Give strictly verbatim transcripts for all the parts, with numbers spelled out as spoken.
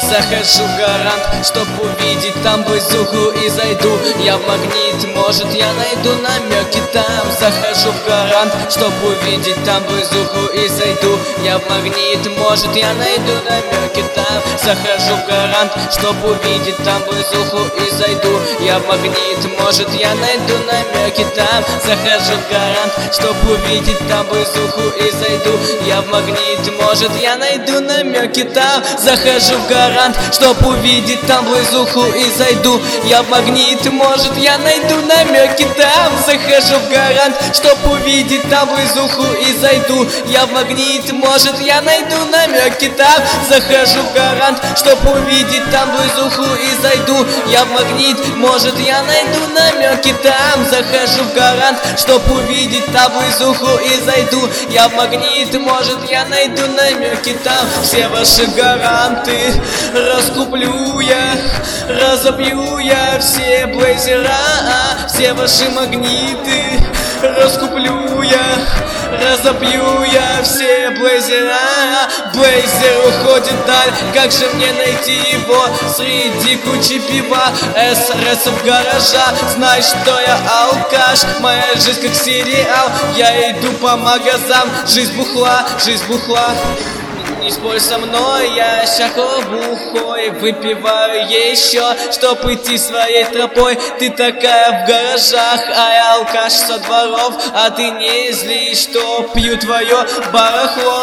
захожу в гарант, чтоб увидеть там близуху и зайду я в магнит, может я найду намеки там. Захожу в гарант, чтоб увидеть там близуху и зайду я в магнит, может я найду намеки там. Захожу в гарант, чтоб увидеть там близуху и зайду я в магнит, может я найду намеки там. Захожу в гарант, чтоб увидеть там близуху и зайду я в магнит, может я найду намеки там. Захожу в гарант, чтоб увидеть там близуху и зайду я в магнит, может я найду намеки там. Захожу в гарант, чтоб увидеть там близуху и зайду я в магнит, может я найду намеки там. Захожу в гарант, чтоб увидеть там близуху и зайду я в магнит, может я найду намеки там. Захожу в гарант, чтоб увидеть там близуху и зайду я в магнит, может я найду намеки там. Все ваши гаранты раскуплю я, разобью я все блейзера, все ваши магниты раскуплю я, разобью я все блейзера. Блейзер уходит вдаль, как же мне найти его среди кучи пива, эсэрэсов гаража? Знай, что я алкаш, моя жизнь как сериал, я иду по магазам, жизнь бухла, жизнь бухла. Не спорь со мной, я щако бухой, выпиваю еще, чтоб идти своей тропой. Ты такая в гаражах, а я алкаш со дворов, а ты не злись, что пью твое барахло.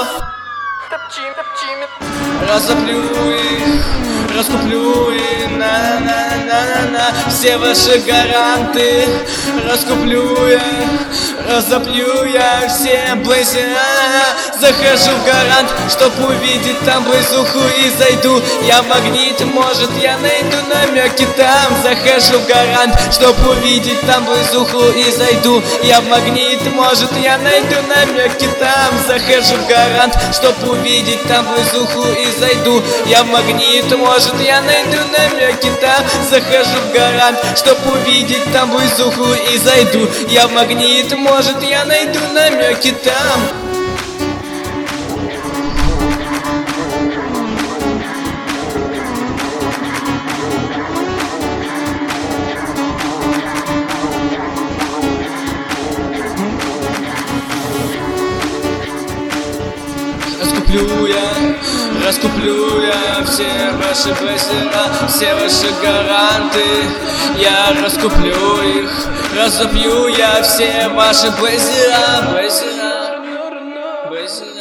Разоплю их, раскуплю их, на-на-на-на-на, все ваши гаранты раскуплю я, разоплю я все блейзера. Захожу в гарант, чтоб увидеть там близуху и зайду я в магнит, может я найду намеки там. Захожу в гарант, чтоб увидеть там близуху и зайду я в магнит, может я найду намеки там. Захожу в гарант, чтоб увидеть там близуху и зайду я в магнит, может я найду намеки там. Захожу в гарант, чтоб увидеть там близуху и зайду я в магнит, может я найду намеки там. Раскуплю я, раскуплю я все ваши блейзера, все ваши гаранты, я раскуплю их, разобью я все ваши блейзера, блейзера, блейзера.